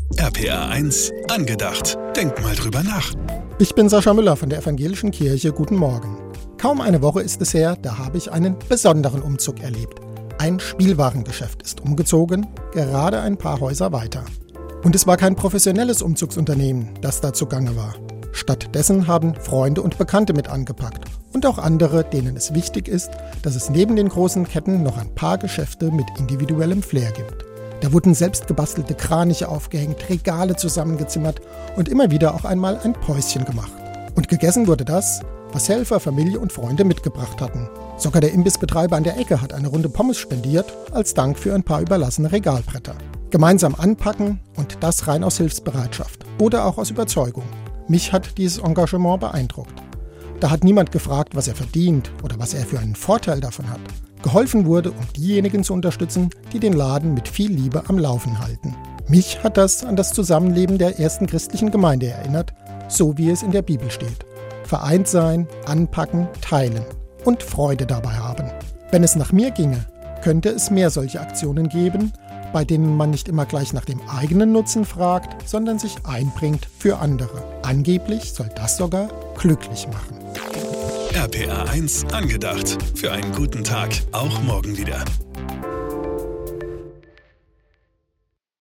RPR 1 angedacht. Denk mal drüber nach. Ich bin Sascha Müller von der Evangelischen Kirche. Guten Morgen. Kaum eine Woche ist es her, da habe ich einen besonderen Umzug erlebt. Ein Spielwarengeschäft ist umgezogen, gerade ein paar Häuser weiter. Und es war kein professionelles Umzugsunternehmen, das da zugange war. Stattdessen haben Freunde und Bekannte mit angepackt. Und auch andere, denen es wichtig ist, dass es neben den großen Ketten noch ein paar Geschäfte mit individuellem Flair gibt. Da wurden selbst gebastelte Kraniche aufgehängt, Regale zusammengezimmert und immer wieder auch einmal ein Päuschen gemacht. Und gegessen wurde das, was Helfer, Familie und Freunde mitgebracht hatten. Sogar der Imbissbetreiber an der Ecke hat eine Runde Pommes spendiert, als Dank für ein paar überlassene Regalbretter. Gemeinsam anpacken und das rein aus Hilfsbereitschaft oder auch aus Überzeugung. Mich hat dieses Engagement beeindruckt. Da hat niemand gefragt, was er verdient oder was er für einen Vorteil davon hat. Geholfen wurde, um diejenigen zu unterstützen, die den Laden mit viel Liebe am Laufen halten. Mich hat das an das Zusammenleben der ersten christlichen Gemeinde erinnert, so wie es in der Bibel steht. Vereint sein, anpacken, teilen und Freude dabei haben. Wenn es nach mir ginge, könnte es mehr solche Aktionen geben, bei denen man nicht immer gleich nach dem eigenen Nutzen fragt, sondern sich einbringt für andere. Angeblich soll das sogar glücklich machen. RPR 1 angedacht. Für einen guten Tag, auch morgen wieder.